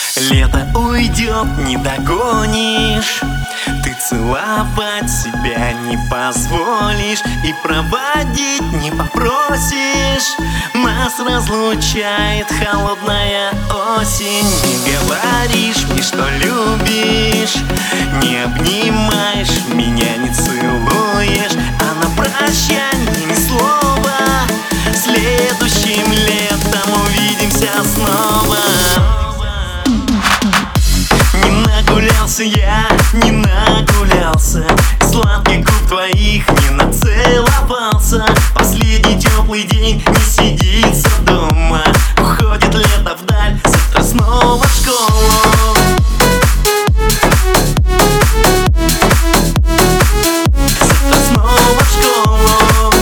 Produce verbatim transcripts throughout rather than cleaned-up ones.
Лето уйдет, не догонишь, ты целовать себя не позволишь и проводить не попросишь. Нас разлучает холодная осень. Не говоришь мне, что любишь, не обнимаешь меня, не целуешь, а на прощанье ни слова. Следующим летом увидимся снова. Не нагулялся я, не нагулялся, сладких губ твоих не нацеловался. Последний теплый день не сидится дома, уходит лето вдаль, завтра снова в школу. Завтра снова в школу.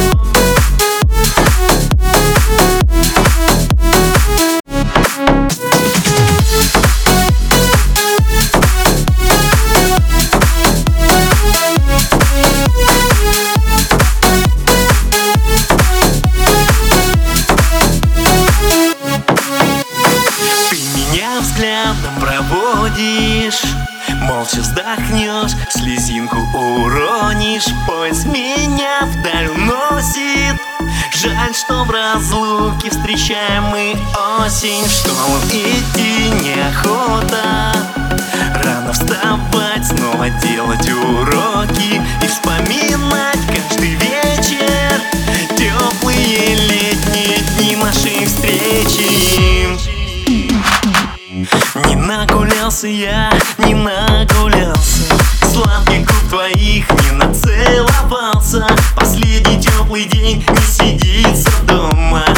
Взглядом проводишь, молча вздохнешь, слезинку уронишь. Поезд меня вдаль уносит. Жаль, что в разлуке встречаем мы осень. В школу идти неохота, рано вставать, снова делать уроки и вспоминать каждый вечер теплые летние дни нашей встречи. Не нагулялся я, не нагулялся, сладких губ твоих не нацеловался. Последний теплый день не сидится дома,